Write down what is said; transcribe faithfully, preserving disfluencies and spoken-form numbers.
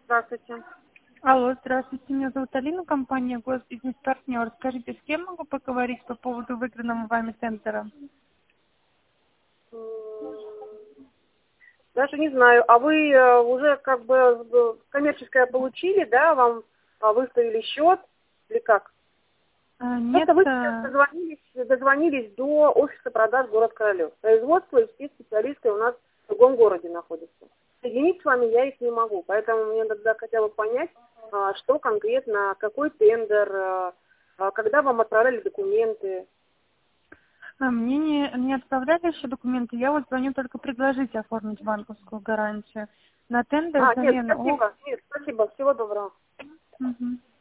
Здравствуйте. Алло, здравствуйте, меня зовут Алина, компания Госбизнес-партнер. Скажите, с кем могу поговорить по поводу выигранного вами тендера? М, Даже не знаю. А вы э, уже как бы э, коммерческое получили, да? Вам а, выставили счет или как? А, нет, Просто вы сейчас а, дозвонились, дозвонились до офиса продаж город Королев. Производство и все специалисты у нас в другом городе находятся. Соединить с вами я их не могу, поэтому мне надо хотя бы понять, а, что конкретно, какой тендер, а, а, когда вам отправляли документы. а, мне не, не отправляли еще документы, я вот звоню только предложить оформить банковскую гарантию. На тендер А, нет, замена... О, спасибо, нет, спасибо, всего доброго. мгм.